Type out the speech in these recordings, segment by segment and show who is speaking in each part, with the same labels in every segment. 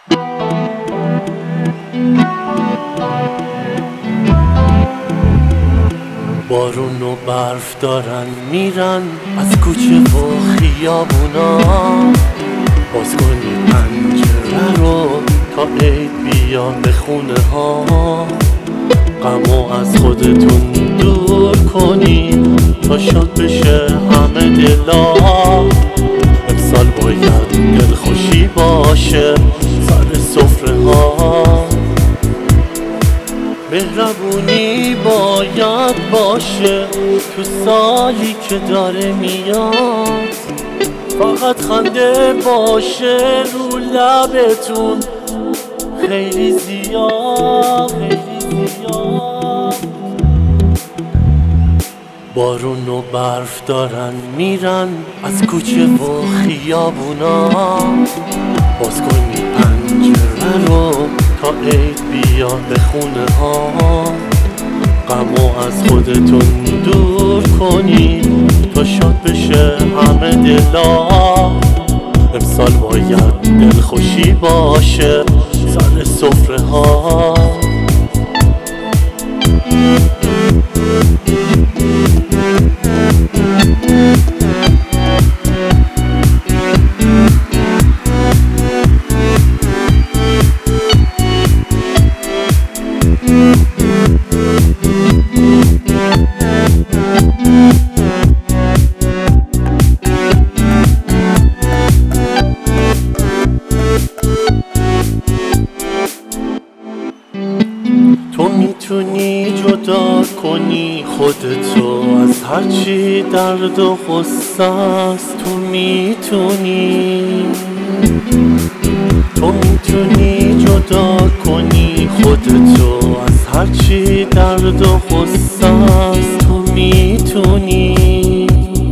Speaker 1: بارون و برف دارن میرن از کوچه و خیابونا. باز کنی پنجره رو تا عید بیا به خونه ها. غمو از خودتون دور کنی تا شاد بشه همه دلا. امسال باید دلخوشی باشه سر سفره ها. مهربونی باید باشه تو سالی که داره میاد. فقط خنده باشه رو لبتون خیلی زیاد خیلی زیاد. بارون و برف دارن میرن از کوچه و خیابونا. باز کنی پنجره رو تا عید بیا به خونه ها. غمو از خودتون دور کنی تا شاد بشه همه دلا. امسال باید دلخوشی باشه سر سفره ها. تو میتونی جدا کنی خودتو از هرچی درد و غصه است. تو میتونی جدا کنی خودتو از هرچی درد و غصه است. تو میتونی.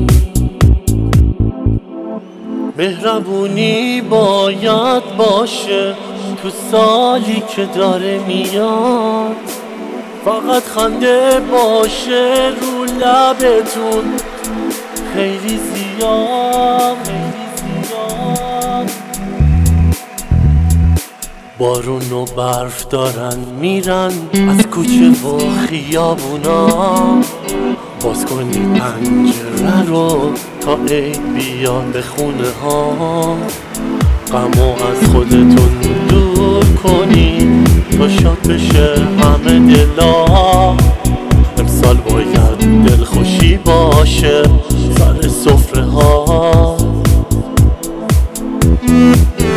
Speaker 1: مهربونی باید باشه تو سالی که داره میاد. فقط خنده باشه رو لبتون خیلی زیاد خیلی زیاد. بارون و برف دارن میرن از کوچه و خیابونا. باز کنی پنجره رو تا عید بیا به خونه ها. غمو از خودتون دور کنی تا شاد بشه همه دلا. امسال باید دلخوشی باشه سر سفره ها.